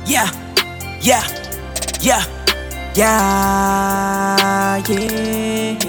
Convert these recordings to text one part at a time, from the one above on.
Yeah, yeah, yeah, yeah, yeah.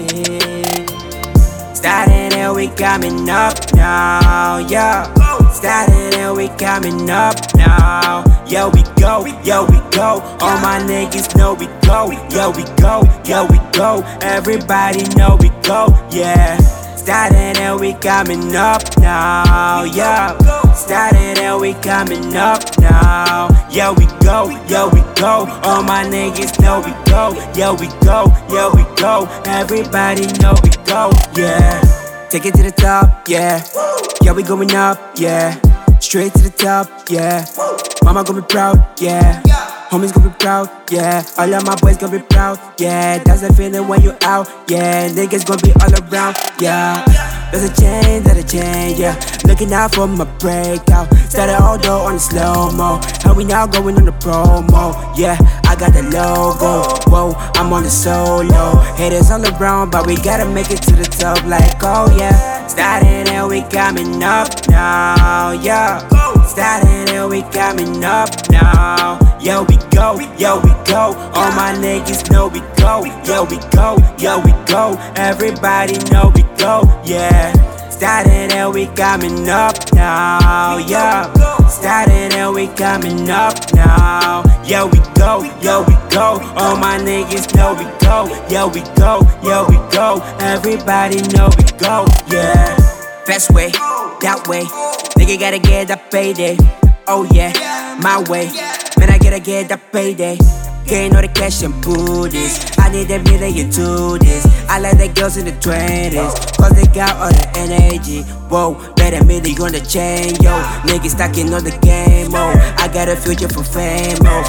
Started and we coming up now, yeah. Started and we coming up now. Yo, we go, yo, we go. All my niggas know we go. Yo, we go, yo, we go. Everybody know we go, yeah. Started and we coming up now, yeah. Started and we coming up now. Yo, we go, yo, we go. All my niggas know we go. Yo, we go, yo, we go. Everybody know we go, yeah. Take it to the top, yeah. Yeah, we going up, yeah. Straight to the top, yeah. Mama gonna be proud, yeah. Homies gonna be proud, yeah. All of my boys gonna be proud, yeah. That's the feeling when you out, yeah. Niggas gonna be all around, yeah. There's a change, yeah. Looking out for my breakout. Started all door on the slow-mo. And we now going on the promo, yeah. I got the logo, whoa, I'm on the solo. Haters all around, but we gotta make it to the top like, oh yeah. Started and we coming up now, yeah. Started and we coming up now. Yo, we go, yo, we go. All my niggas know we go. Yo, we go, yo, we go. Everybody know we go, yeah. Started and we coming up now, yeah. Started and we coming up now. Yo, we go, yo, we go. All my niggas know we go. Yo, we go, yo, we go. Everybody know we go, yeah. Best way, that way. Nigga gotta get that payday. Oh yeah, my way. Man, I gotta get that payday. Getting all the cash and booties. I need a million to this. I like the girls in the 20s, cause they got all the energy. Whoa, better million on the chain, yo. Niggas stacking on the game, oh. I got a future for fame, oh.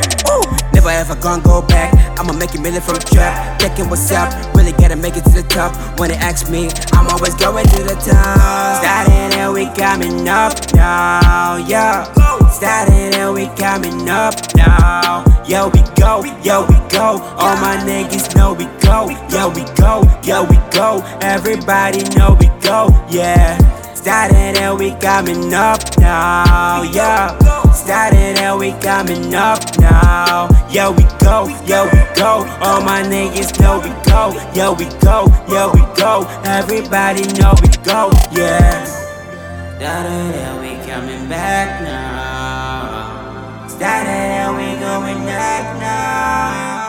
Never ever gonna go back. I'ma make a million from the trap. Checking what's up, really gotta make it to the top. When they ask me, I'm always going to the top. Started and we coming up now, yeah. Started and we coming up now. Yo, we go, yo, we go. All my niggas know we go. Yo, we go, yo, we go. Everybody know we go, yeah. Started and we coming up now, yeah. Started and we coming up now. Yo, we go, yo, we go. All my niggas know we go. Yo, we go, yo, we go. Everybody know we go, yeah. Started and we coming back now. Started and we going back now.